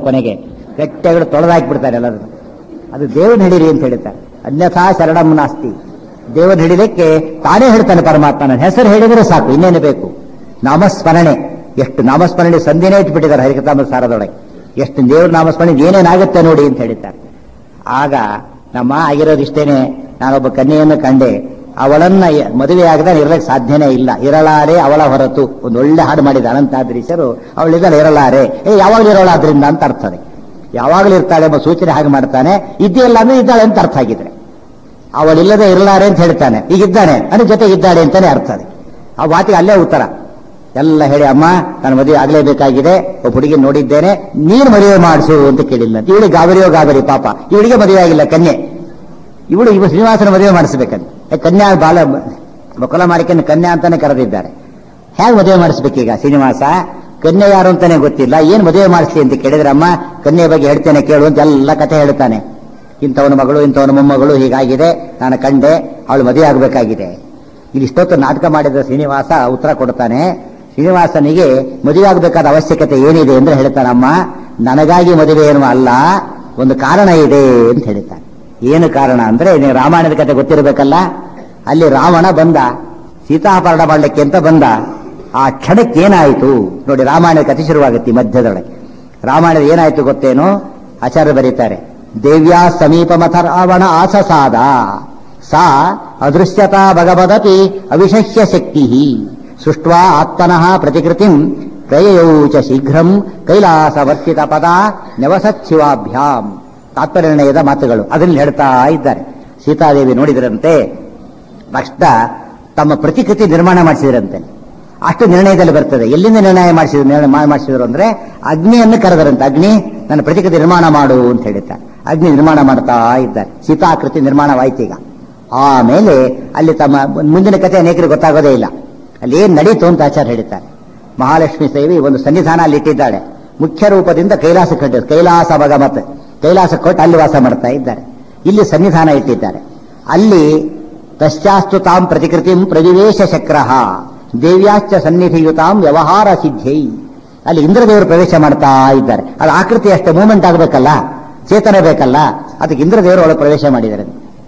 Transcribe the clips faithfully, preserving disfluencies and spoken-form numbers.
ಕೊನೆಗೆ ಗಟ್ಟಿಗಳು ತೊಳೆದಾಕ್ಬಿಡ್ತಾರೆ ಎಲ್ಲರೂ. ಅದು ದೇವನ ಹಿಡೀರಿ ಅಂತ ಹೇಳ್ತಾರೆ. ಅನ್ಯಥಾ ಶರಣಂ ನಾಸ್ತಿ. ದೇವನ ಹಿಡಿಲಿಕ್ಕೆ ತಾನೇ ಹೇಳ್ತಾನೆ ಪರಮಾತ್ಮನ ಹೆಸರು ಹೇಳಿದ್ರೆ ಸಾಕು, ಇನ್ನೇನು ಬೇಕು. ನಾಮಸ್ಮರಣೆ, ಎಷ್ಟು ನಾಮಸ್ಮರಣೆ ಸಂಧಿನೇ ಇಟ್ಬಿಟ್ಟಿದ್ದಾರೆ ಹರಿಕಥಾಮೃತ ಸಾರದೊಳಗೆ. ಎಷ್ಟು ದೇವ್ರ ನಾಮಸ್ಮರಣೆ ಏನೇನಾಗುತ್ತೆ ನೋಡಿ ಅಂತ ಹೇಳಿದ್ದಾರೆ. ಆಗ ನಮ್ಮ ಆಗಿರೋದಿಷ್ಟೇನೆ, ನಾನೊಬ್ಬ ಕನ್ಯೆಯನ್ನು ಕಂಡೆ, ಅವಳನ್ನ ಮದುವೆಯಾಗದ ಇರಲಿಕ್ಕೆ ಸಾಧ್ಯನೇ ಇಲ್ಲ. ಇರಲಾರೆ ಅವಳ ಹೊರತು ಒಂದು ಒಳ್ಳೆ ಹಾಡು ಮಾಡಿದ ಅನಂತಾದ್ರೀಶರು. ಅವಳಿದ್ದಾಳೆ ಇರಲಾರೆ, ಏ ಯಾವಾಗಲೂ ಇರೋಳಾದ್ರಿಂದ ಅಂತ ಅರ್ಥದೆ. ಯಾವಾಗಲೂ ಇರ್ತಾಳೆ ಎಂಬ ಸೂಚನೆ ಹಾಗೆ ಮಾಡ್ತಾನೆ. ಇದ್ದಿಲ್ಲ ಅಂದ್ರೆ ಇದ್ದಾಳೆ ಅಂತ ಅರ್ಥ ಆಗಿದ್ರೆ, ಅವಳಿಲ್ಲದೆ ಇರಲಾರೆ ಅಂತ ಹೇಳ್ತಾನೆ. ಈಗ ಇದ್ದಾನೆ ಅದ್ರ ಜೊತೆಗೆ ಇದ್ದಾಳೆ ಅಂತಾನೆ ಅರ್ಥ ಇದೆ. ಆ ಮಾತಿಗೆ ಅಲ್ಲೇ ಉತ್ತರ ಎಲ್ಲ ಹೇಳಿ, ಅಮ್ಮ ನಾನು ಮದುವೆ ಆಗಲೇಬೇಕಾಗಿದೆ, ಒಬ್ಬ ಹುಡುಗಿ ನೋಡಿದ್ದೇನೆ, ನೀನು ಮದುವೆ ಮಾಡಿಸು ಅಂತ ಕೇಳಿಲ್ಲ. ಇವಳಿಗೆ ಗಾಬರಿಯೋ ಗಾಬರಿ ಪಾಪ, ಇವಳಿಗೆ ಮದುವೆ ಆಗಿಲ್ಲ ಕನ್ಯೆ. ಇವಳು ಇವ ಶ್ರೀನಿವಾಸನ ಮದುವೆ ಮಾಡಿಸ್ಬೇಕಂತ ಕನ್ಯಾ ಬಾಲ ಬಕಲ ಮಾರಿಕನ್ನು ಕನ್ಯಾ ಅಂತಾನೆ ಕರೆದಿದ್ದಾರೆ. ಹೇಗೆ ಮದುವೆ ಮಾಡಿಸ್ಬೇಕೀಗ ಶ್ರೀನಿವಾಸ? ಕನ್ಯೆ ಯಾರು ಅಂತಾನೆ ಗೊತ್ತಿಲ್ಲ, ಏನ್ ಮದುವೆ ಮಾಡಿಸ್ಲಿ ಅಂತ ಕೇಳಿದ್ರೆ, ಅಮ್ಮ ಕನ್ಯೆ ಬಗ್ಗೆ ಹೇಳ್ತೇನೆ ಕೇಳು ಅಂತ ಎಲ್ಲ ಕಥೆ ಹೇಳ್ತಾನೆ. ಇಂಥವನ ಮಗಳು ಇಂಥವನ ಮೊಮ್ಮಗಳು ಹೀಗಾಗಿದೆ, ನಾನು ಕಂಡೆ, ಅವಳು ಮದುವೆ ಆಗಬೇಕಾಗಿದೆ. ಇಲ್ಲಿ ಇಷ್ಟೊತ್ತು ನಾಟಕ ಮಾಡಿದ ಶ್ರೀನಿವಾಸ ಉತ್ತರ ಕೊಡ್ತಾನೆ. ಶ್ರೀನಿವಾಸನಿಗೆ ಮದುವೆ ಆಗಬೇಕಾದ ಅವಶ್ಯಕತೆ ಏನಿದೆ ಅಂದ್ರೆ ಹೇಳ್ತಾನಮ್ಮ, ನನಗಾಗಿ ಮದುವೆ ಏನು ಅಲ್ಲ, ಒಂದು ಕಾರಣ ಇದೆ ಅಂತ ಹೇಳ್ತಾನೆ. ಏನು ಕಾರಣ ಅಂದ್ರೆ, ನೀವು ರಾಮಾಯಣದ ಕಥೆ ಗೊತ್ತಿರಬೇಕಲ್ಲ. ಅಲ್ಲಿ ರಾವಣ ಬಂದ ಸೀತಾಪರಣ ಮಾಡಲಿಕ್ಕೆ ಅಂತ ಬಂದ. ಆ ಕ್ಷಣಕ್ಕೆ ಏನಾಯಿತು ನೋಡಿ, ರಾಮಾಯಣದ ಕಥೆ ಶುರುವಾಗುತ್ತೆ ಮಧ್ಯದೊಳಗೆ. ರಾಮಾಯಣದ ಏನಾಯ್ತು ಗೊತ್ತೇನು? ಆಚಾರ್ಯ ಬರೀತಾರೆ, ದೇವ್ಯಾ ಸಮೀಪಮಥ ರಾವಣ ಆಸಸಾದ ಸಾ ಅದೃಶ್ಯತಾ ಭಗವದಪಿ ಅವಿಶಸ್ಯ ಶಕ್ತಿ ಸೃಷ್ಟ್ವಾ ಆತ್ಮನಃ ಪ್ರತಿಕೃತಿಂ ಪ್ರಯಯೌಚ ಶೀಘ್ರಂ ಕೈಲಾಸವರ್ತಿತ ಪದ ನವಸತ್ಶಿವಾಭ್ಯಾಂ. ತಾತ್ಪರ್ಯನಿರ್ಣಯದ ಮಾತುಗಳು ಅದನ್ನು ಹೇಳ್ತಾ ಇದ್ದಾರೆ. ಸೀತಾದೇವಿ ನೋಡಿದರಂತೆ, ತಕ್ಷಣ ತಮ್ಮ ಪ್ರತಿಕೃತಿ ನಿರ್ಮಾಣ ಮಾಡಿಸಿದ್ರಂತೆ. ಅಷ್ಟು ನಿರ್ಣಯದಲ್ಲಿ ಬರ್ತದೆ. ಎಲ್ಲಿಂದ ನಿರ್ಣಯ ಮಾಡಿಸಿದ್ರು ಮಾಡಿಸಿದ್ರು ಅಂದ್ರೆ, ಅಗ್ನಿಯನ್ನು ಕರೆದರಂತೆ. ಅಗ್ನಿ ನನ್ನ ಪ್ರತಿಕೃತಿ ನಿರ್ಮಾಣ ಮಾಡು ಅಂತ ಹೇಳಿದ್ದಾರೆ. ಅಗ್ನಿ ನಿರ್ಮಾಣ ಮಾಡ್ತಾ ಇದ್ದಾರೆ. ಸೀತಾಕೃತಿ ನಿರ್ಮಾಣವಾಯ್ತು. ಈಗ ಆಮೇಲೆ ಅಲ್ಲಿ ತಮ್ಮ ಮುಂದಿನ ಕಥೆ ಅನೇಕರಿಗೆ ಗೊತ್ತಾಗೋದೇ ಇಲ್ಲ. ಅಲ್ಲಿ ಏನ್ ನಡೀತು ಅಂತ ಆಚಾರ್ಯ ಹೇಳಿದ್ದಾರೆ. ಮಹಾಲಕ್ಷ್ಮೀ ದೇವಿ ಒಂದು ಸನ್ನಿಧಾನ ಅಲ್ಲಿ ಇಟ್ಟಿದ್ದಾಳೆ. ಮುಖ್ಯ ರೂಪದಿಂದ ಕೈಲಾಸ ಕಟ್ಟ ಕೈಲಾಸ ಭಗಮತ್ ಕೈಲಾಸ ಕೊಟ್ಟು ಅಲ್ಲಿ ವಾಸ ಮಾಡ್ತಾ ಇದ್ದಾರೆ. ಇಲ್ಲಿ ಸನ್ನಿಧಾನ ಇಟ್ಟಿದ್ದಾರೆ. ಅಲ್ಲಿ ತಶ್ಚಾಸ್ತು ತಾಂ ಪ್ರತಿಕೃತಿಂ ಪ್ರವಿವೇಶ ಶಕ್ರಃ ದೇವ್ಯಾಶ್ಚ ಸನ್ನಿಧಿಯುತಾಂ ವ್ಯವಹಾರ ಸಿದ್ಧೈ. ಅಲ್ಲಿ ಇಂದ್ರದೇವರು ಪ್ರವೇಶ ಮಾಡ್ತಾ ಇದ್ದಾರೆ. ಅದು ಆಕೃತಿ ಅಷ್ಟೇ, ಮೂವ್ಮೆಂಟ್ ಆಗಬೇಕಲ್ಲ, ಚೇತನ ಬೇಕಲ್ಲ, ಅದಕ್ಕೆ ಇಂದ್ರದೇವರು ಒಳಗೆ ಪ್ರವೇಶ ಮಾಡಿದ್ದಾರೆ.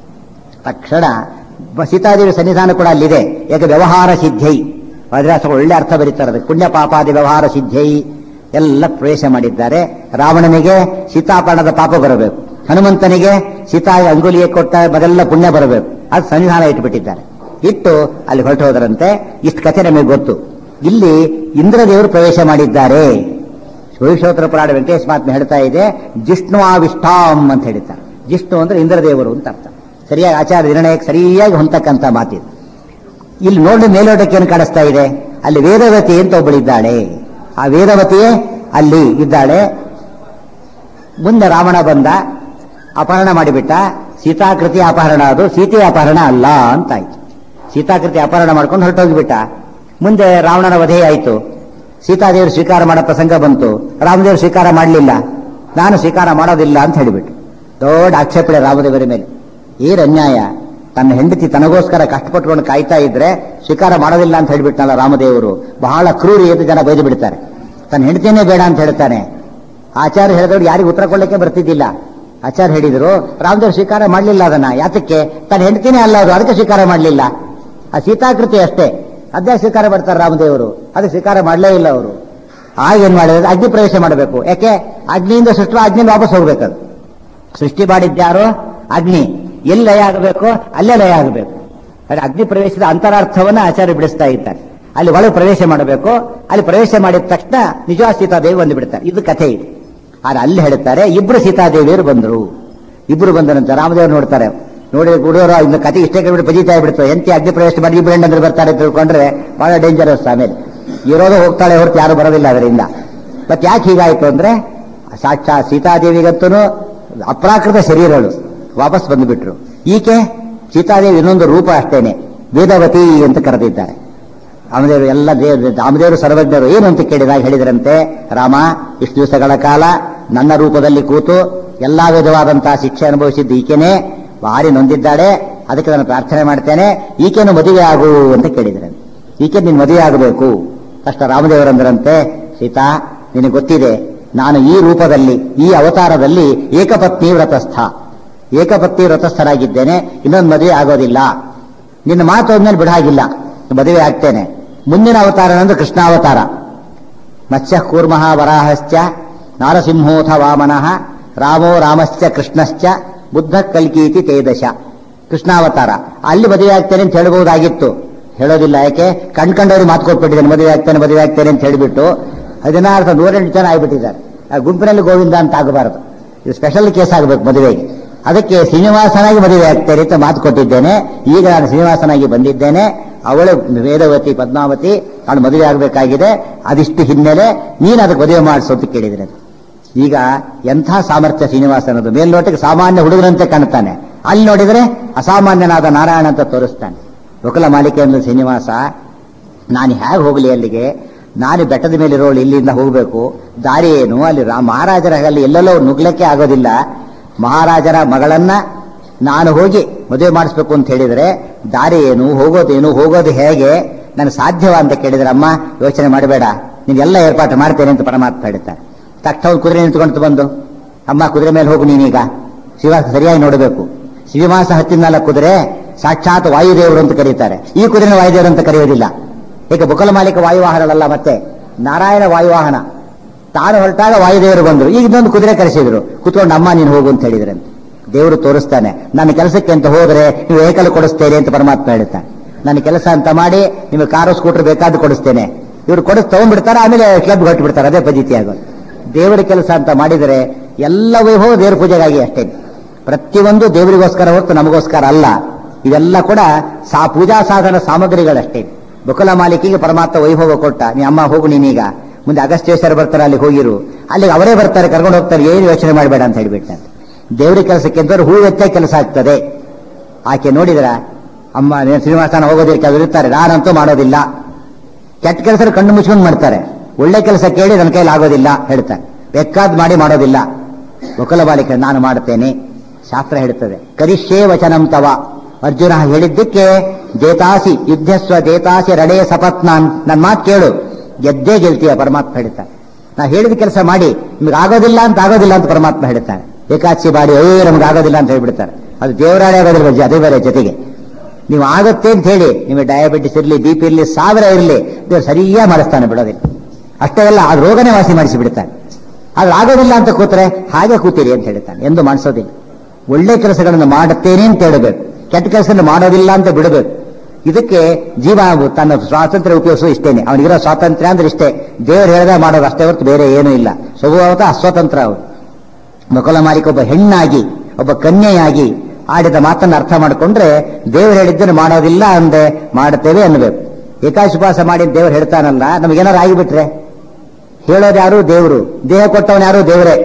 ತಕ್ಷಣ ಸೀತಾದೇವಿ ಸನ್ನಿಧಾನ ಕೂಡ ಅಲ್ಲಿದೆ. ಯಾಕೆ ವ್ಯವಹಾರ ಸಿದ್ಧೈ, ವಜ್ರಾಸ ಒಳ್ಳೆ ಅರ್ಥ ಬರೀತಾರೆ ಅದಕ್ಕೆ. ಪುಣ್ಯ ಪಾಪಾದಿ ವ್ಯವಹಾರ ಸಿದ್ಧೈ ಎಲ್ಲ ಪ್ರವೇಶ ಮಾಡಿದ್ದಾರೆ. ರಾವಣನಿಗೆ ಸೀತಾಪರಣದ ಪಾಪ ಬರಬೇಕು, ಹನುಮಂತನಿಗೆ ಸೀತಾ ಅಂಗುಲಿಗೆ ಕೊಟ್ಟ ಮೊದಲೆಲ್ಲ ಪುಣ್ಯ ಬರಬೇಕು. ಅದು ಸನ್ನಿಧಾನ ಇಟ್ಟುಬಿಟ್ಟಿದ್ದಾರೆ. ಇಟ್ಟು ಅಲ್ಲಿ ಹೊರಟು ಹೋದರಂತೆ. ಇಷ್ಟು ಕಥೆ ನಮಗೆ ಗೊತ್ತು. ಇಲ್ಲಿ ಇಂದ್ರದೇವರು ಪ್ರವೇಶ ಮಾಡಿದ್ದಾರೆ. ಶಿವಶೋತ್ರ ಪುರಾಣ ವೆಂಕಟೇಶ ಮಹಾತ್ಮೆ ಹೇಳ್ತಾ ಇದೆ, ಜಿಷ್ಣು ಆವಿಷ್ಟಾಂ ಅಂತ ಹೇಳ್ತಾರೆ. ಜಿಷ್ಣು ಅಂದ್ರೆ ಇಂದ್ರದೇವರು ಅಂತ ಅರ್ಥ. ಸರಿಯಾಗಿ ಆಚಾರ ನಿರ್ಣಯಕ್ಕೆ ಸರಿಯಾಗಿ ಹೊಂದಕ್ಕಂತ ಮಾತಿದೆ. ಇಲ್ಲಿ ನೋಡಿ ಮೇಲೋಟಕ್ಕೆ ಏನು ಕಾಣಿಸ್ತಾ ಇದೆ? ಅಲ್ಲಿ ವೇದವತಿ ಅಂತ ಒಬ್ಬಳಿದ್ದಾಳೆ. ಆ ವೇದವತಿಯೇ ಅಲ್ಲಿ ಇದ್ದಾಳೆ. ಮುಂದೆ ರಾವಣ ಬಂದ, ಅಪಹರಣ ಮಾಡಿಬಿಟ್ಟ. ಸೀತಾಕೃತಿ ಅಪಹರಣ, ಅದು ಸೀತೆಯ ಅಪಹರಣ ಅಲ್ಲ ಅಂತಾಯ್ತು. ಸೀತಾಕೃತಿ ಅಪಹರಣ ಮಾಡ್ಕೊಂಡು ಹೊರಟೋಗಿಬಿಟ್ಟ. ಮುಂದೆ ರಾವಣನ ವಧೆ ಆಯಿತು. ಸೀತಾದೇವರು ಸ್ವೀಕಾರ ಮಾಡೋ ಪ್ರಸಂಗ ಬಂತು. ರಾಮದೇವರು ಸ್ವೀಕಾರ ಮಾಡಲಿಲ್ಲ. ನಾನು ಸ್ವೀಕಾರ ಮಾಡೋದಿಲ್ಲ ಅಂತ ಹೇಳಿಬಿಟ್ಟು ದೊಡ್ಡ ಆಕ್ಷೇಪಣೆ ರಾಮದೇವರ ಮೇಲೆ. ಏನ್ ಅನ್ಯಾಯ! ತನ್ನ ಹೆಂಡತಿ ತನಗೋಸ್ಕರ ಕಷ್ಟಪಟ್ಟುಕೊಂಡು ಕಾಯ್ತಾ ಇದ್ರೆ ಸ್ವೀಕಾರ ಮಾಡೋದಿಲ್ಲ ಅಂತ ಹೇಳಿಬಿಟ್ನಲ್ಲ ರಾಮದೇವರು. ಬಹಳ ಕ್ರೂರಿ ಎಂದು ಜನ ಬೈದು ಬಿಡ್ತಾರೆ. ತನ್ನ ಹೆಂಡತಿಯನ್ನೇ ಬೇಡ ಅಂತ ಹೇಳ್ತಾನೆ. ಆಚಾರ್ಯ ಹೇಳಿದವರು ಯಾರಿಗೂ ಉತ್ತರ ಕೊಡ್ಲಿಕ್ಕೆ ಬರ್ತಿದ್ದಿಲ್ಲ. ಆಚಾರ್ಯ ಹೇಳಿದ್ರು, ರಾಮದೇವರು ಸ್ವೀಕಾರ ಮಾಡಲಿಲ್ಲ ಅದನ್ನ. ಯಾತಕ್ಕೆ? ತನ್ನ ಹೆಂಡತಿನೇ ಅಲ್ಲ ಅದು, ಅದಕ್ಕೆ ಸ್ವೀಕಾರ ಮಾಡಲಿಲ್ಲ. ಆ ಸೀತಾಕೃತಿ ಅಷ್ಟೇ, ಅದೇ ಸ್ವೀಕಾರ ಮಾಡ್ತಾರೆ ರಾಮದೇವರು, ಅದಕ್ಕೆ ಸ್ವೀಕಾರ ಮಾಡಲೇ ಇಲ್ಲ ಅವರು. ಆಗ ಏನ್ ಮಾಡಿದ್ರೆ ಅಗ್ನಿ ಪ್ರವೇಶ ಮಾಡಬೇಕು. ಯಾಕೆ? ಅಗ್ನಿಯಿಂದ ಸೃಷ್ಟಿ, ಅಗ್ನಿ ವಾಪಸ್ ಹೋಗ್ಬೇಕದು. ಸೃಷ್ಟಿ ಮಾಡಿದ್ಯಾರು? ಅಗ್ನಿ. ಎಲ್ಲಿ ಲಯ ಆಗಬೇಕು ಅಲ್ಲೇ ಲಯ ಆಗಬೇಕು. ಅಗ್ನಿ ಪ್ರವೇಶದ ಅಂತರಾರ್ಥವನ್ನ ಆಚಾರ್ಯ ಬಿಡಿಸ್ತಾ ಇದ್ದಾರೆ. ಅಲ್ಲಿ ಒಳಗೆ ಪ್ರವೇಶ ಮಾಡಬೇಕು. ಅಲ್ಲಿ ಪ್ರವೇಶ ಮಾಡಿದ ತಕ್ಷಣ ನಿಜವಾದ ಸೀತಾದೇವಿ ಬಂದು ಬಿಡ್ತಾರೆ. ಇದು ಕಥೆ ಇದೆ. ಆದ್ರೆ ಅಲ್ಲಿ ಹೇಳ್ತಾರೆ, ಇಬ್ರು ಸೀತಾದೇವಿಯರು ಬಂದರು. ಇಬ್ರು ಬಂದರಂತ ರಾಮದೇವರು ನೋಡ್ತಾರೆ. ನೋಡಿ ಗುಡಿಯವರು ಇನ್ನು ಕಥೆ ಇಷ್ಟೇ ಕೇಳ್ಬಿಟ್ಟು ಬಜಿತಾ ಬಿಡ್ತಾರೆ. ಎಂತಿ ಅಗ್ನಿ ಪ್ರವೇಶ ಮಾಡಿ ಇಬ್ರು ಹೆಣ್ಣಂದ್ರೆ ಬರ್ತಾರೆ ತಿಳ್ಕೊಂಡ್ರೆ ಬಹಳ ಡೇಂಜರಸ್. ಆಮೇಲೆ ಇರೋದು ಹೋಗ್ತಾಳೆ ಹೊರತು ಯಾರು ಬರೋದಿಲ್ಲ ಅದರಿಂದ. ಮತ್ತೆ ಯಾಕೆ ಹೀಗಾಯ್ತು ಅಂದ್ರೆ, ಸಾಕ್ಷಾತ್ ಸೀತಾದೇವಿಗಂತೂ ಅಪ್ರಾಕೃತ ಶರೀರಗಳು ವಾಪಸ್ ಬಂದುಬಿಟ್ರು. ಈಕೆ ಸೀತಾದೇವಿ ಇನ್ನೊಂದು ರೂಪ ಅಷ್ಟೇನೆ, ವೇದವತಿ ಅಂತ ಕರೆದಿದ್ದಾರೆ. ರಾಮದೇವರು ಎಲ್ಲ ದೇವರು, ರಾಮದೇವರು ಸರ್ವಜ್ಞರು. ಏನು ಅಂತ ಕೇಳಿದಾಗ ಹೇಳಿದರಂತೆ, ರಾಮ ಇಷ್ಟು ದಿವಸಗಳ ಕಾಲ ನನ್ನ ರೂಪದಲ್ಲಿ ಕೂತು ಎಲ್ಲಾ ವಿಧವಾದಂತಹ ಶಿಕ್ಷೆ ಅನುಭವಿಸಿದ್ದು ಈಕೆನೇ, ಭಾರಿ ನೊಂದಿದ್ದಾಳೆ. ಅದಕ್ಕೆ ನಾನು ಪ್ರಾರ್ಥನೆ ಮಾಡ್ತೇನೆ, ಈಕೆನು ಮದುವೆ ಆಗು ಅಂತ ಕೇಳಿದ್ರೆ. ಈಕೆ ನೀನು ಮದುವೆ ಆಗಬೇಕು. ಅಷ್ಟ ರಾಮದೇವರಂದ್ರಂತೆ, ಸೀತಾ ನಿನಗೆ ಗೊತ್ತಿದೆ ನಾನು ಈ ರೂಪದಲ್ಲಿ ಈ ಅವತಾರದಲ್ಲಿ ಏಕಪತ್ನಿ ವ್ರತಸ್ಥ ಏಕಪತ್ನಿ ವ್ರತಸ್ಥರಾಗಿದ್ದೇನೆ, ಇನ್ನೊಂದು ಮದುವೆ ಆಗೋದಿಲ್ಲ. ನಿನ್ನ ಮಾತು ಹೋದ್ಮೇಲೆ ಬಿಡಾಗಿಲ್ಲ, ಮದುವೆ ಆಗ್ತೇನೆ. ಮುಂದಿನ ಅವತಾರ ಅಂದ್ರೆ ಕೃಷ್ಣಾವತಾರ. ಮತ್ಸ್ಯ ಕೂರ್ಮಃ ವರಾಹಶ್ಚ ನಾರಸಿಂಹೋಥ ವಾಮನಃ ರಾಮೋ ರಾಮಶ್ಚ ಕೃಷ್ಣಶ್ಚ ಬುದ್ಧ ಕಲ್ಕೀತಿ ತೇದಶ. ಕೃಷ್ಣಾವತಾರ ಅಲ್ಲಿ ಮದುವೆ ಆಗ್ತೇನೆ ಅಂತ ಹೇಳಬಹುದಾಗಿತ್ತು, ಹೇಳೋದಿಲ್ಲ. ಯಾಕೆ? ಕಣ್ಕಂಡವ್ರಿಗೆ ಮಾತು ಕೊಟ್ಬಿಟ್ಟಿದ್ದೇನೆ, ಮದುವೆ ಆಗ್ತೇನೆ ಮದುವೆ ಆಗ್ತೇನೆ ಅಂತ ಹೇಳಿಬಿಟ್ಟು ಹದಿನಾರು ನೂರೆಂಟು ಜನ ಆಗ್ಬಿಟ್ಟಿದ್ದಾರೆ. ಆ ಗುಂಪಿನಲ್ಲಿ ಗೋವಿಂದ ಅಂತ ಆಗಬಾರದು, ಇದು ಸ್ಪೆಷಲ್ ಕೇಸ್ ಆಗಬೇಕು ಮದುವೆಗೆ. ಅದಕ್ಕೆ ಶ್ರೀನಿವಾಸನಾಗಿ ಮದುವೆ ಆಗ್ತೇನೆ ಅಂತ ಮಾತು ಕೊಟ್ಟಿದ್ದೇನೆ. ಈಗ ನಾನು ಶ್ರೀನಿವಾಸನಾಗಿ ಬಂದಿದ್ದೇನೆ, ಅವಳು ವೇದವತಿ ಪದ್ಮಾವತಿ, ಅವಳು ಮದುವೆ ಆಗಬೇಕಾಗಿದೆ. ಅದಿಷ್ಟು ಹಿನ್ನೆಲೆ, ನೀನು ಅದಕ್ಕೆ ಮದುವೆ ಮಾಡಿಸು ಅಂತ ಕೇಳಿದ್ರೆ, ಈಗ ಎಂಥ ಸಾಮರ್ಥ್ಯ ಶ್ರೀನಿವಾಸನದು. ಮೇಲ್ನೋಟಕ್ಕೆ ಸಾಮಾನ್ಯ ಹುಡುಗನಂತೆ ಕಾಣ್ತಾನೆ, ಅಲ್ಲಿ ನೋಡಿದರೆ ಅಸಾಮಾನ್ಯನಾದ ನಾರಾಯಣ ಅಂತ ತೋರಿಸ್ತಾನೆ. ಗೋಕುಲ ಮಾಲಿಕೆ ಅಂದ್ರೆ ಶ್ರೀನಿವಾಸ, ನಾನು ಹೇಗೆ ಹೋಗಲಿ ಅಲ್ಲಿಗೆ? ನಾನು ಬೆಟ್ಟದ ಮೇಲೆ ಇರೋಳು, ಇಲ್ಲಿಂದ ಹೋಗಬೇಕು, ದಾರಿ ಏನು? ಅಲ್ಲಿ ಮಹಾರಾಜರ ಅಲ್ಲಿ ಎಲ್ಲೆಲ್ಲೋ ನುಗ್ಲಕ್ಕೆ ಆಗೋದಿಲ್ಲ. ಮಹಾರಾಜರ ಮಗಳನ್ನ ನಾನು ಹೋಗಿ ಮದುವೆ ಮಾಡಿಸ್ಬೇಕು ಅಂತ ಹೇಳಿದ್ರೆ ದಾರಿ ಏನು? ಹೋಗೋದೇನು? ಹೋಗೋದು ಹೇಗೆ? ನನಗೆ ಸಾಧ್ಯವಾ ಅಂತ ಕೇಳಿದ್ರೆ, ಅಮ್ಮ ಯೋಚನೆ ಮಾಡಬೇಡ, ನೀನೆಲ್ಲ ಏರ್ಪಾಟು ಮಾಡ್ತೇನೆ ಅಂತ ಪರಮಾತ್ಮ ಹೇಳ್ತಾರೆ. ತಕ್ಷಣ ಕುದುರೆ ನಿಂತ್ಕೊಂಡು ಬಂದು, ಅಮ್ಮ ಕುದುರೆ ಮೇಲೆ ಹೋಗು ನೀನೀಗ, ಶ್ರೀನಿವಾಸ ಸರಿಯಾಗಿ ನೋಡಬೇಕು. ಶ್ರೀನಿವಾಸ ಹತ್ತಿನಲ್ಲ ಕುದುರೆ ಸಾಕ್ಷಾತ್ ವಾಯುದೇವರು ಅಂತ ಕರೀತಾರೆ. ಈ ಕುದುರೆ ವಾಯುದೇವರು ಅಂತ ಕರೆಯೋದಿಲ್ಲ. ಏಕೆ? ಬುಕಲ ಮಾಲಿಕ ವಾಯುವಾಹನಗಳಲ್ಲ, ಮತ್ತೆ ನಾರಾಯಣ ವಾಯುವಾಹನ. ತಾನು ಹೊರಟಾಗ ವಾಯುದೇವರು ಬಂದರು, ಈಗ ಇನ್ನೊಂದು ಕುದುರೆ ಕರೆಸಿದ್ರು, ಕುತ್ಕೊಂಡು ಅಮ್ಮ ನೀನು ಹೋಗು ಅಂತ ಹೇಳಿದ್ರೆ ದೇವರು ತೋರಿಸ್ತಾನೆ. ನನ್ನ ಕೆಲಸಕ್ಕೆ ಅಂತ ಹೋದ್ರೆ ನೀವು ವೆಹಿಕಲ್ ಕೊಡಿಸ್ತೇನೆ ಅಂತ ಪರಮಾತ್ಮ ಹೇಳ್ತಾನೆ. ನನ್ನ ಕೆಲಸ ಅಂತ ಮಾಡಿ ನಿಮಗೆ ಕಾರು ಸ್ಕೂಟರ್ ಬೇಕಾದ್ದು ಕೊಡಿಸ್ತೇನೆ. ಇವ್ರು ಕೊಡಿಸ್ ತಗೊಂಡ್ಬಿಡ್ತಾರೆ, ಆಮೇಲೆ ಕ್ಲಬ್ ಹೊಟ್ಟು ಬಿಡ್ತಾರೆ. ಅದೇ ಪದ್ಧತಿ ಆಗೋದು. ದೇವರ ಕೆಲಸ ಅಂತ ಮಾಡಿದರೆ ಎಲ್ಲ ವೈಭವ ದೇವರ ಪೂಜೆಗಾಗಿ ಅಷ್ಟೇ. ಪ್ರತಿಯೊಂದು ದೇವರಿಗೋಸ್ಕರ ಹೊರತು ನಮಗೋಸ್ಕರ ಅಲ್ಲ. ಇವೆಲ್ಲ ಕೂಡ ಸಾ ಪೂಜಾ ಸಾಧನ ಸಾಮಗ್ರಿಗಳಷ್ಟೇ. ಬುಕಲ ಮಾಲಿಕೆಗೆ ಪರಮಾತ್ಮ ವೈಭವ ಕೊಟ್ಟ, ನೀ ಅಮ್ಮ ಹೋಗು ನೀನೀಗ, ಮುಂದೆ ಅಗಸ್ತ್ಯೇಶ್ವರ ಬರ್ತಾರೆ, ಅಲ್ಲಿ ಹೋಗಿರು, ಅಲ್ಲಿಗೆ ಅವರೇ ಬರ್ತಾರೆ, ಕರ್ಕೊಂಡು ಹೋಗ್ತಾರೆ, ಏನು ಯೋಚನೆ ಮಾಡಬೇಡ ಅಂತ ಹೇಳಿಬಿಟ್ಟಂತೆ. ದೇವರ ಕೆಲಸಕ್ಕೆ ಅಂತವ್ರು ಹೂ ವೆಚ್ಚ ಕೆಲಸ ಆಗ್ತದೆ. ಆಕೆ ನೋಡಿದ್ರ, ಅಮ್ಮ ಶ್ರೀನಿವಾಸನ ಹೋಗೋದಿಲ್ಲ, ಕೆಲವರು ಇರ್ತಾರೆ, ನಾನಂತೂ ಮಾಡೋದಿಲ್ಲ. ಕೆಟ್ಟ ಕೆಲಸ ಕಣ್ಣು ಮುಚ್ಕೊಂಡು ಮಾಡ್ತಾರೆ, ಒಳ್ಳೆ ಕೆಲಸ ಕೇಳಿ ನನ್ನ ಕೈಲಿ ಆಗೋದಿಲ್ಲ ಹೇಳ್ತಾರೆ, ಬೇಕಾದ್ ಮಾಡಿ ಮಾಡೋದಿಲ್ಲ. ಬುಕಲ ಬಾಲಿಕೆ ನಾನು ಮಾಡುತ್ತೇನೆ, ಶಾಸ್ತ್ರ ಹೇಳ್ತದೆ. ಕರಿಷ್ಯೇ ವಚನಂ ತವ, ಅರ್ಜುನ ಹೇಳಿದ್ದಕ್ಕೆ ಜೇತಾಸಿ ಯುದ್ಧಸ್ವ ಜೇತಾಸಿ ರಡೇ ಸಪತ್ನಾನ್, ನನ್ನ ಮಾತು ಕೇಳು, ಗೆದ್ದೇ ಗೆಲ್ತೀಯ ಪರಮಾತ್ಮ ಹೇಳ್ತಾನೆ. ನಾ ಹೇಳಿದ ಕೆಲಸ ಮಾಡಿ, ನಿಮ್ಗೆ ಆಗೋದಿಲ್ಲ ಅಂತ ಆಗೋದಿಲ್ಲ ಅಂತ ಪರಮಾತ್ಮ ಹೇಳ್ತಾನೆ. ಏಕಾಚಿ ಬಾಡಿ ಅಯ್ಯೋ ನಮ್ಗೆ ಆಗೋದಿಲ್ಲ ಅಂತ ಹೇಳ್ಬಿಡ್ತಾರೆ, ಅದು ದೇವರಾಣೆ ಆಗೋದಿಲ್ಲ, ಅದೇ ಬೇರೆ. ಜೊತೆಗೆ ನೀವು ಆಗುತ್ತೆ ಅಂತ ಹೇಳಿ ನಿಮಗೆ ಡಯಾಬಿಟಿಸ್ ಇರಲಿ, ಬಿ ಪಿ ಇರಲಿ, ಸಾವಿರ ಇರಲಿ, ದೇವ್ರು ಸರಿಯಾಗಿ ಮಾಡಿಸ್ತಾನೆ, ಬಿಡೋದಿಲ್ಲ. ಅಷ್ಟೇ ಅಲ್ಲ, ಅದು ರೋಗನೇ ವಾಸಿ ಮಾಡಿಸಿ ಬಿಡ್ತಾನೆ. ಆದ್ರೆ ಆಗೋದಿಲ್ಲ ಅಂತ ಕೂತ್ರೆ ಹಾಗೆ ಕೂತೀರಿ ಅಂತ ಹೇಳ್ತಾನೆ, ಎಂದು ಮಾಡಿಸೋದಿಲ್ಲ. ಒಳ್ಳೆ ಕೆಲಸಗಳನ್ನು ಮಾಡುತ್ತೇನೆ ಅಂತ ಹೇಳಬೇಕು, ಕೆಟ್ಟ ಕೆಲಸವನ್ನು ಮಾಡೋದಿಲ್ಲ ಅಂತ ಬಿಡಬೇಕು. ಇದಕ್ಕೆ ಜೀವ ತನ್ನ ಸ್ವಾತಂತ್ರ್ಯ ಉಪಯೋಗಿಸೋ ಇಷ್ಟೇನೆ. ಅವನಿಗಿರೋ ಸ್ವಾತಂತ್ರ್ಯ ಅಂದ್ರೆ ಇಷ್ಟೇ, ದೇವರು ಹೇಳಿದ ಮಾಡೋದು ಅಷ್ಟೇ ಹೊರತು ಬೇರೆ ಏನೂ ಇಲ್ಲ. ಸ್ವಭಾವತ ಅಸ್ವತಂತ್ರ ಅವರು. ಬಕುಲ ಮಾಲಿಕ ಒಬ್ಬ ಹೆಣ್ಣಾಗಿ, ಒಬ್ಬ ಕನ್ಯೆಯಾಗಿ ಆಡಿದ ಮಾತನ್ನು ಅರ್ಥ ಮಾಡಿಕೊಂಡ್ರೆ ದೇವರು ಹೇಳಿದ್ದನ್ನು ಮಾಡೋದಿಲ್ಲ ಅಂದೆ ಮಾಡುತ್ತೇವೆ ಅನ್ನಬೇಕು. ಏಕಾದಶಿ ಉಪವಾಸ ಮಾಡಿ ದೇವರು ಹೇಳ್ತಾನಲ್ಲ, ನಮಗೇನಾರು ಆಗಿಬಿಟ್ರೆ ಹೇಳೋದು ಯಾರು? ದೇವರು. ದೇಹ ಕೊಟ್ಟವನು ಯಾರು? ದೇವರೇ.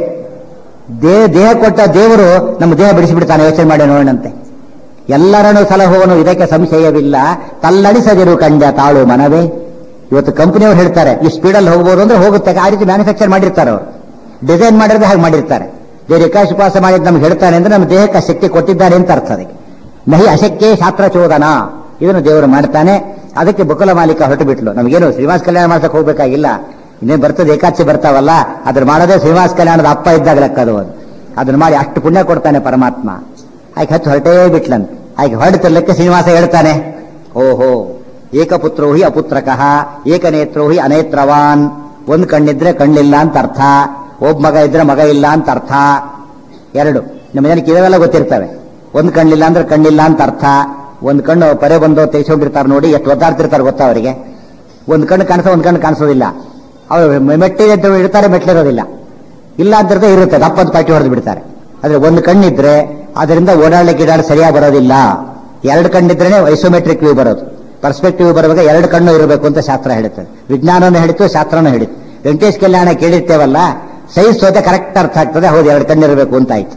ದೇಹ ದೇಹ ಕೊಟ್ಟ ದೇವರು ನಮ್ಮ ದೇಹ ಬಿಡಿಸಿಬಿಡ್ತಾನೆ, ಯೋಚನೆ ಮಾಡಿ ನೋಡೋಣಂತೆ. ಎಲ್ಲರನ್ನು ಸಲಹುವನು, ಇದಕ್ಕೆ ಸಂಶಯವಿಲ್ಲ, ತಲ್ಲಡಿಸದಿರು ಕಂಡ ತಾಳು ಮನವೇ. ಇವತ್ತು ಕಂಪನಿಯವರು ಹೇಳ್ತಾರೆ ಈ ಸ್ಪೀಡಲ್ಲಿ ಹೋಗ್ಬೋದು ಅಂದ್ರೆ ಹೋಗುತ್ತೆ, ಆ ರೀತಿ ಮ್ಯಾನುಫ್ಯಾಕ್ಚರ್ ಮಾಡಿರ್ತಾರೆ ಅವರು, ಡಿಸೈನ್ ಮಾಡಿದ್ರೆ ಹಾಗೆ ಮಾಡಿರ್ತಾರೆ. ದೇವರು ಏಕಾದಶಿ ಉಪವಾಸ ಮಾಡಿದ್ ನಮ್ಗೆ ಹೇಳ್ತಾನೆ ಅಂದ್ರೆ ನಮ್ಮ ದೇಹಕ್ಕೆ ಶಕ್ತಿ ಕೊಟ್ಟಿದ್ದಾರೆ ಅಂತ ಅರ್ಥ. ಅದಕ್ಕೆ ನಹಿ ಅಶಕ್ಯೇ ಶಾಸ್ತ್ರ ಚೋದನ, ಇದನ್ನು ದೇವರು ಮಾಡ್ತಾನೆ. ಅದಕ್ಕೆ ಬಕುಲ ಮಾಲಿಕ ಹೊರಟು ಬಿಟ್ಲು. ನಮಗೇನು ಶ್ರೀನಿವಾಸ ಕಲ್ಯಾಣ ಮಾಡ್ಸಕ್ ಹೋಗ್ಬೇಕಾಗಿಲ್ಲ, ಇನ್ನೇನು ಬರ್ತದೆ, ಏಕಾದಶಿ ಬರ್ತಾವಲ್ಲ, ಅದ್ರ ಮಾಡೋದೇ ಶ್ರೀನಿವಾಸ ಕಲ್ಯಾಣದ ಅಪ್ಪ ಇದ್ದಾಗ ಲೆಕ್ಕದು. ಅದನ್ನ ಮಾಡಿ ಅಷ್ಟು ಪುಣ್ಯ ಕೊಡ್ತಾನೆ ಪರಮಾತ್ಮ. ಆಯ್ಕೆ ಹತ್ತು ಹೊರಟೇ ಬಿಟ್ಲಂತ. ಆಯ್ಕೆ ಹೊರಡ್ತಿರ್ಲಿಕ್ಕೆ ಶ್ರೀನಿವಾಸ ಹೇಳ್ತಾನೆ, ಓಹೋ ಏಕಪುತ್ರೋ ಹಿ ಅಪುತ್ರಕಃ ಏಕನೇತ್ರೋ ಹಿ ಅನೇತ್ರವಾನ್. ಒಂದ್ ಕಣ್ಣಿದ್ರೆ ಕಣ್ಣಿಲ್ಲ ಅಂತ ಅರ್ಥ, ಒಬ್ಬ ಮಗ ಇದ್ರೆ ಮಗ ಇಲ್ಲ ಅಂತ ಅರ್ಥ. ಎರಡು ನಮ್ಮ ಜನಕ್ಕೆ ಇವೆಲ್ಲ ಗೊತ್ತಿರ್ತವೆ. ಒಂದ್ ಕಣ್ಣಿಲ್ಲ ಅಂದ್ರೆ ಕಣ್ಣಿಲ್ಲ ಅಂತ ಅರ್ಥ. ಒಂದ್ ಕಣ್ಣು ಪರೆ ಬಂದು ತೆಗೆಸ್ಕೊಂಡಿರ್ತಾರೆ ನೋಡಿ, ಎಷ್ಟು ಒದ್ದಾಡ್ತಿರ್ತಾರೆ ಗೊತ್ತಾ ಅವರಿಗೆ. ಒಂದ್ ಕಣ್ಣು ಕಾಣಿಸೋ, ಒಂದ್ ಕಣ್ಣು ಕಾಣಿಸೋದಿಲ್ಲ. ಅವರು ಮೆಟ್ಟಿಗೆ ಇಡ್ತಾರೆ, ಮೆಟ್ಲಿರೋದಿಲ್ಲ. ಇಲ್ಲ ಅಂತಿರ್ತಾರೆ, ಇರುತ್ತೆ, ದಪ್ಪದ ಪಾಟಿ ಹೊಡೆದು ಬಿಡ್ತಾರೆ. ಆದ್ರೆ ಒಂದು ಕಣ್ಣಿದ್ರೆ ಅದರಿಂದ ಓಡಾಡ್ಲಿಕ್ಕೆ ಗಿಡಾಡ ಸರಿಯಾಗಿ ಬರೋದಿಲ್ಲ. ಎರಡು ಕಣ್ಣಿದ್ರೇನೆ ಐಸೋಮೆಟ್ರಿಕ್ ವ್ಯೂ ಬರೋದು. ಪರ್ಸ್ಪೆಕ್ಟಿವ್ ಬರುವಾಗ ಎರಡು ಕಣ್ಣು ಇರಬೇಕು ಅಂತ ಶಾಸ್ತ್ರ ಹೇಳುತ್ತದೆ. ವಿಜ್ಞಾನನೂ ಹೇಳಿತ್ತು, ಶಾಸ್ತ್ರನೂ ಹೇಳಿತ್ತು. ವೆಂಕಟೇಶ್ ಕಲ್ಯಾಣ ಕೇಳಿರ್ತೇವಲ್ಲ, ಸೈಜ್ ಸೋತೆ ಕರೆಕ್ಟ್ ಅರ್ಥ ಆಗ್ತದೆ, ಹೌದು ಎರಡು ಕಣ್ಣಿರಬೇಕು ಅಂತ ಆಯ್ತು.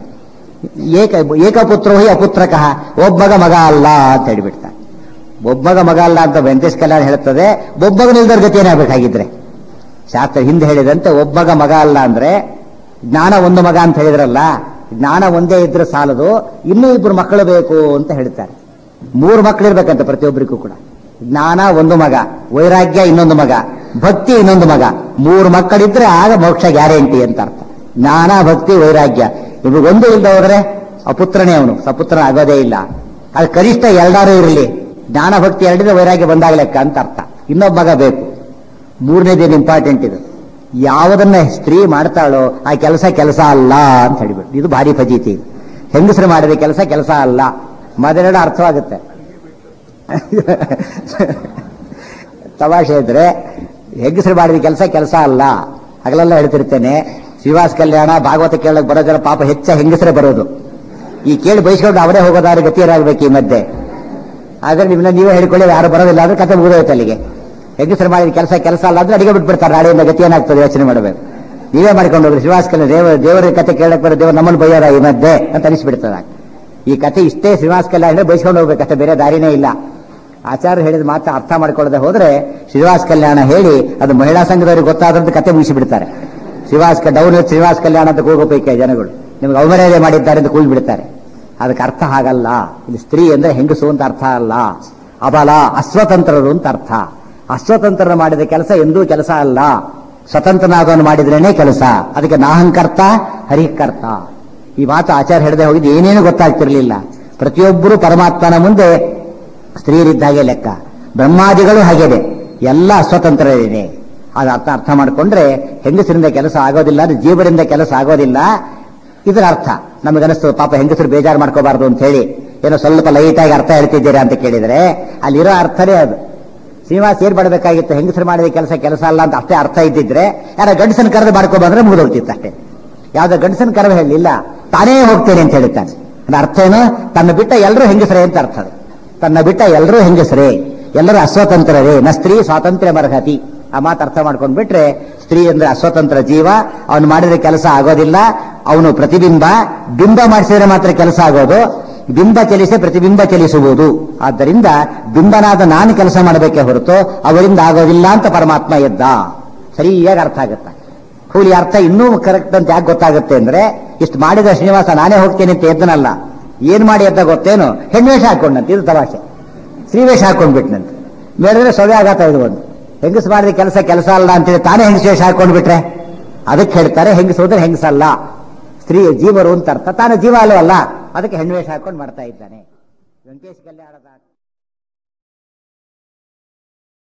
ಏಕ ಏಕಪುತ್ರೋ ಹಿ ಅಪುತ್ರಕಃ, ಒಬ್ಬ ಮಗ ಮಗ ಅಲ್ಲ ಅಂತ ಹೇಳಿಬಿಡ್ತಾರೆ. ಒಬ್ಬ ಮಗ ಮಗ ಅಲ್ಲ ಅಂತ ವೆಂಕಟೇಶ್ ಕಲ್ಯಾಣ ಹೇಳುತ್ತದೆ. ಒಬ್ಬಗ ನಿಲ್ದರ ಗತಿ ಏನಾಗಬೇಕಾಗಿದ್ರೆ ಶಾಸ್ತ್ರ ಹಿಂದೆ ಹೇಳಿದಂತೆ ಒಬ್ಬ ಮಗ ಮಗ ಅಲ್ಲ ಅಂದ್ರೆ ಜ್ಞಾನ ಒಂದು ಮಗ ಅಂತ ಹೇಳಿದ್ರಲ್ಲ, ಜ್ಞಾನ ಒಂದೇ ಇದ್ರೆ ಸಾಲದು, ಇನ್ನೂ ಇಬ್ರು ಮಕ್ಕಳು ಬೇಕು ಅಂತ ಹೇಳ್ತಾರೆ. ಮೂರು ಮಕ್ಕಳು ಇರ್ಬೇಕಂತ ಪ್ರತಿಯೊಬ್ಬರಿಗೂ ಕೂಡ. ಜ್ಞಾನ ಒಂದು ಮಗ, ವೈರಾಗ್ಯ ಇನ್ನೊಂದು ಮಗ, ಭಕ್ತಿ ಇನ್ನೊಂದು ಮಗ. ಮೂರು ಮಕ್ಕಳಿದ್ರೆ ಆಗ ಮೋಕ್ಷ ಗ್ಯಾರಂಟಿ ಅಂತ ಅರ್ಥ. ಜ್ಞಾನ, ಭಕ್ತಿ, ವೈರಾಗ್ಯ ಇವು ಒಂದು ಇಲ್ಲದೆ ಹೋದ್ರೆ ಅಪುತ್ರನೇ ಅವನು, ಸಪುತ್ರ ಆಗೋದೇ ಇಲ್ಲ. ಅದು ಕನಿಷ್ಠ ಎರಡಾರು ಇರಲಿ, ಜ್ಞಾನ ಭಕ್ತಿ ಎರಡಿದ್ರೆ ವೈರಾಗ್ಯ ಬಂದಾಗ ಲೆಕ್ಕ ಅಂತ ಅರ್ಥ. ಇನ್ನೊಬ್ಬ ಮಗ ಬೇಕು. ಮೂರನೇದೇನು ಇಂಪಾರ್ಟೆಂಟ್ ಇದು. ಯಾವುದನ್ನ ಸ್ತ್ರೀ ಮಾಡ್ತಾಳೋ ಆ ಕೆಲಸ ಕೆಲಸ ಅಲ್ಲ ಅಂತ ಹೇಳಿಬಿಟ್ಟು, ಇದು ಭಾರಿ ಫಜೀತಿ. ಹೆಂಗಸರು ಮಾಡಿದ ಕೆಲಸ ಕೆಲಸ ಅಲ್ಲ. ಮೊದಲೆರಡು ಅರ್ಥವಾಗುತ್ತೆ. ತಮಾಷೆ ಇದ್ರೆ ಹೆಂಗಸರು ಮಾಡಿದ ಕೆಲಸ ಕೆಲಸ ಅಲ್ಲ. ಹಗಲೆಲ್ಲ ಹೇಳ್ತಿರ್ತೇನೆ, ಶ್ರೀವಾಸ ಕಲ್ಯಾಣ ಭಾಗವತ ಕೇಳಕ್ ಬರೋ ಜನ ಪಾಪ ಹೆಚ್ಚ ಹೆಂಗಸರೇ ಬರೋದು. ಈ ಕೇಳಿ ಬಯಸ್ಕೊಂಡು ಅವರೇ ಹೋಗೋದಾದ್ರೆ ಗತಿಯರಾಗಬೇಕು ಈ ಮಧ್ಯೆ. ಆದ್ರೆ ನಿಮ್ಮನ್ನ ನೀವೇ ಹೇಳ್ಕೊಳ್ಳಿ, ಯಾರು ಬರೋದಿಲ್ಲ ಅಂದ್ರೆ ಕತೆ ಮುಗಿದೋಯ್ತು ಅಲ್ಲಿಗೆ. ಹೆಂಗಸರು ಮಾಡಿದ ಕೆಲಸ ಕೆಲಸ ಅಲ್ಲ ಅಂದ್ರೆ ಅಡಿಗೆ ಬಿಟ್ಬಿಡ್ತಾರೆ. ನಾಳೆಯಿಂದ ಗತಿ ಏನಾಗ್ತದೆ ಯೋಚನೆ ಮಾಡಬೇಕು. ನೀವೇ ಮಾಡ್ಕೊಂಡು ಹೋಗ್ರಿ. ಶ್ರೀವಾಸ ಕಲ್ಯಾಣ ದೇವ ದೇವರ ಕತೆ ಕೇಳಕ್ ಬರೋ ದೇವರು ನಮ್ಮನ್ನು ಬೈಯೋರ ಈ ಮಧ್ಯೆ ಅಂತ ಅನಿಸ್ಬಿಡ್ತದ. ಈ ಕತೆ ಇಷ್ಟೇ ಶ್ರೀವಾಸ ಕಲ್ಯಾಣ ಬಯಸ್ಕೊಂಡು ಹೋಗ್ಬೇಕಷ್ಟೇ, ಬೇರೆ ದಾರಿನೇ ಇಲ್ಲ. ಆಚಾರ್ಯ ಹೇಳಿದ ಮಾತ್ರ ಅರ್ಥ ಮಾಡ್ಕೊಳ್ಳದೆ ಹೋದ್ರೆ ಶ್ರೀವಾಸ ಕಲ್ಯಾಣ ಹೇಳಿ ಅದು ಮಹಿಳಾ ಸಂಘದವ್ರಿಗೆ ಗೊತ್ತಾದಂತ ಕತೆ ಮುಗಿಸಿಬಿಡ್ತಾರೆ. ಶ್ರೀವಾಸ ಡೌನ್ ಶ್ರೀವಾಸ ಕಲ್ಯಾಣ ಅಂತ ಕೂಗೋಪೈಕೆ ಜನಗಳು, ನಿಮ್ಗೆ ಅವಮರ್ಯಾದೆ ಮಾಡಿದ್ದಾರೆ ಅಂತ ಕೂಗಿ ಬಿಡ್ತಾರೆ. ಅದಕ್ಕೆ ಅರ್ಥ ಹಾಗಲ್ಲ. ಇಲ್ಲಿ ಸ್ತ್ರೀ ಅಂದ್ರೆ ಹೆಂಗಸು ಅಂತ ಅರ್ಥ ಅಲ್ಲ, ಅಬಲ ಅಸ್ವತಂತ್ರರು ಅಂತ ಅರ್ಥ. ಅಸ್ವತಂತ್ರ ಮಾಡಿದ ಕೆಲಸ ಎಂದೂ ಕೆಲಸ ಅಲ್ಲ. ಸ್ವತಂತ್ರನಾದವನು ಮಾಡಿದ್ರೇನೆ ಕೆಲಸ. ಅದಕ್ಕೆ ನಾಹಂಕರ್ತ ಹರಿಕರ್ತ. ಈ ಮಾತು ಆಚಾರ್ಯ ಹೇಳದೆ ಹೋಗಿದ್ದು ಏನೇನು ಗೊತ್ತಾಗ್ತಿರ್ಲಿಲ್ಲ. ಪ್ರತಿಯೊಬ್ಬರು ಪರಮಾತ್ಮನ ಮುಂದೆ ಸ್ತ್ರೀಯರಿದ್ದಾಗೆ ಲೆಕ್ಕ. ಬ್ರಹ್ಮಾದಿಗಳು ಹಾಗೇನೆ, ಎಲ್ಲ ಅಸ್ವತಂತ್ರರಿದೆ. ಅದು ಅರ್ಥ ಅರ್ಥ ಮಾಡಿಕೊಂಡ್ರೆ ಹೆಂಗಸರಿಂದ ಕೆಲಸ ಆಗೋದಿಲ್ಲ, ಅದು ಜೀವರಿಂದ ಕೆಲಸ ಆಗೋದಿಲ್ಲ. ಇದರ ಅರ್ಥ ನಮಗನಿಸ್ತದೆ, ಪಾಪ ಹೆಂಗಸರು ಬೇಜಾರು ಮಾಡ್ಕೋಬಾರ್ದು ಅಂತ ಹೇಳಿ ಏನೋ ಸ್ವಲ್ಪ ಲೈಟಾಗಿ ಅರ್ಥ ಹೇಳ್ತಿದ್ದೀರಾ ಅಂತ ಕೇಳಿದ್ರೆ ಅಲ್ಲಿರೋ ಅರ್ಥನೇ ಅದು. ಶ್ರೀನಿವಾಸ ಏನ್ ಮಾಡಬೇಕಾಗಿತ್ತು, ಹೆಂಗಸರು ಮಾಡಿದ ಕೆಲಸ ಕೆಲಸ ಅಲ್ಲ ಅಂತ ಅಷ್ಟೇ ಅರ್ಥ ಇದ್ದಿದ್ರೆ ಯಾರ ಗಂಡಸನ ಕರೆದು ಮಾಡ್ಕೊಬಂದ್ರೆ ಮುಗಿದೋಗ್ತಿತ್ತು ಅಷ್ಟೇ. ಯಾವ್ದೋ ಗಂಡಸನ ಕರೆದು ಹೇಳಲಿಲ್ಲ, ತಾನೇ ಹೋಗ್ತೇನೆ ಅಂತ ಹೇಳ್ತಾನೆ. ಅದ್ರ ಅರ್ಥ ಏನು, ತನ್ನ ಬಿಟ್ಟ ಎಲ್ಲರೂ ಹೆಂಗಸರೇ ಅಂತ ಅರ್ಥ. ತನ್ನ ಬಿಟ್ಟ ಎಲ್ಲರೂ ಹೆಂಗಸರೇ, ಎಲ್ಲರೂ ಅಸ್ವತಂತ್ರರೇ. ನ ಸ್ತ್ರೀ ಸ್ವಾತಂತ್ರ್ಯ ಮರ್ಹತಿ. ಆ ಮಾತು ಅರ್ಥ ಮಾಡ್ಕೊಂಡ್ ಬಿಟ್ರೆ ಸ್ತ್ರೀ ಅಂದ್ರೆ ಅಸ್ವತಂತ್ರ ಜೀವ. ಅವನು ಮಾಡಿದ್ರೆ ಕೆಲಸ ಆಗೋದಿಲ್ಲ. ಅವನು ಪ್ರತಿಬಿಂಬ. ಬಿಂಬ ಮಾಡಿಸಿದ್ರೆ ಮಾತ್ರ ಕೆಲಸ ಆಗೋದು. ಬಿಂಬ ಚಲಿಸಿ ಪ್ರತಿಬಿಂಬ ಚಲಿಸುವುದು. ಆದ್ದರಿಂದ ಬಿಂಬನಾದ ನಾನು ಕೆಲಸ ಮಾಡಬೇಕೇ ಹೊರತು ಅವರಿಂದ ಆಗೋದಿಲ್ಲ ಅಂತ ಪರಮಾತ್ಮ ಎದ್ದ. ಸರಿಯಾಗಿ ಅರ್ಥ ಆಗುತ್ತೆ. ಕೂಲಿ ಅರ್ಥ ಇನ್ನೂ ಕರೆಕ್ಟ್ ಅಂತ ಯಾಕೆ ಗೊತ್ತಾಗುತ್ತೆ ಅಂದ್ರೆ, ಇಷ್ಟು ಮಾಡಿದ ಶ್ರೀನಿವಾಸ ನಾನೇ ಹೋಗ್ತೇನೆ ಅಂತ ಎದ್ದನಲ್ಲ, ಏನ್ ಮಾಡಿ ಎದ್ದ ಗೊತ್ತೇನು, ಹೆಣ್ವೇಷ ಹಾಕೊಂಡಂತೆ. ಇದು ತಮಾಷೆ. ಸ್ತ್ರೀವೇಷ ಹಾಕೊಂಡ್ಬಿಟ್ನಂತೆ. ಮೇಲಿದ್ರೆ ಸೊವೆ ಆಗಾತ ಇದು ಒಂದು. ಹೆಂಗಸು ಮಾಡಿದ ಕೆಲಸ ಕೆಲಸ ಅಲ್ಲ ಅಂತೇಳಿ ತಾನೇ ಹೆಂಗಸ ವೇಷ ಹಾಕೊಂಡ್ಬಿಟ್ರೆ ಅದಕ್ಕೆ ಹೇಳ್ತಾರೆ ಹೆಂಗಸು ಹೋದ್ರೆ ಹೆಂಗಸಲ್ಲ, ಸ್ತ್ರೀ ಜೀವರು ಅಂತ ಅರ್ಥ. ತಾನು ಜೀವ ಅಲ್ಲವಲ್ಲ, ಅದಕ್ಕೆ ಹೆಣ್ವೇಷ ಹಾಕೊಂಡು ಮಾಡ್ತಾ ಇದ್ದಾನೆ. ವೆಂಕಟೇಶ್ ಕಲ್ಯಾಣದ